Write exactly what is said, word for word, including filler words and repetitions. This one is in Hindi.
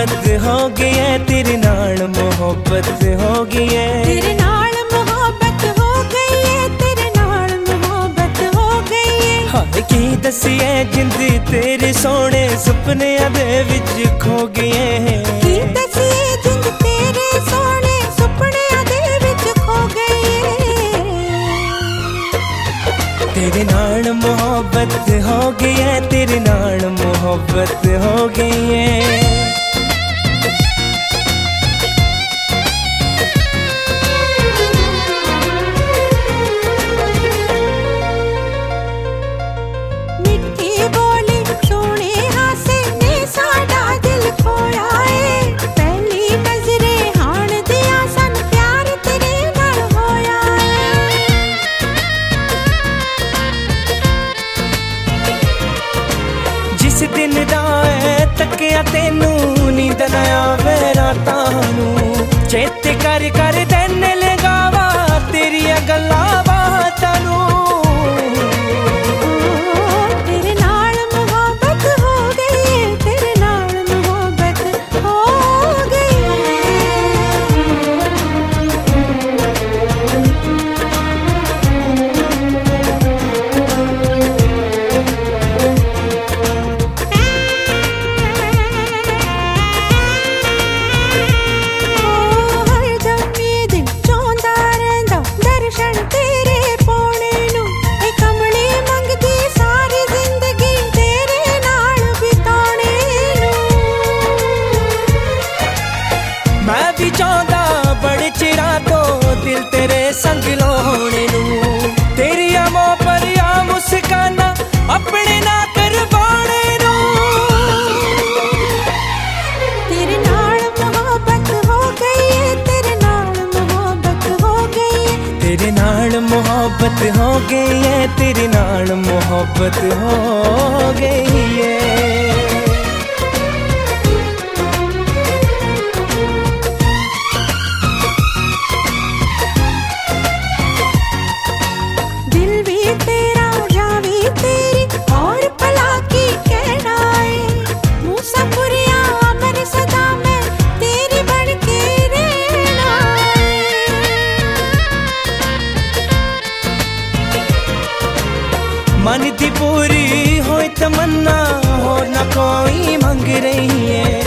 मोहब्बत हो गई है, तेरे नाल मोहब्बत हो गई है, तेरे नाल मोहब्बत हो गई है, तेरे नाल मोहब्बत हो गई है। हाय की दसिए जिंद तेरे सोने सुपनिया दे विच खो गई है, की दसिए जिंद तेरे सोने सुपनिया दे विच खो गई है। तेरे नाल मोहब्बत हो गई है, तेरे नाल मोहब्बत हो गई है। जिस दिन दा तकिया तेनू नींद ना आवे रातां नू, चेते कर कर दिन लगावा तेरिया गल्लां बातां नू। तेरे नाल मोहब्बत हो गई है, तेरे नाल मोहब्बत हो गई दिल तेरे संग लोने नू, तेरी आमों पर या मुस्काना अपने ना करवाने नू। तेरे नाल मोहब्बत हो गई है, तेरे नाल मोहब्बत हो गई है, तेरे नाल मोहब्बत हो गई है, तेरे नाल मोहब्बत हो गई है। मन दी पूरी होई तमन्ना, और ना कोई मंग रही है।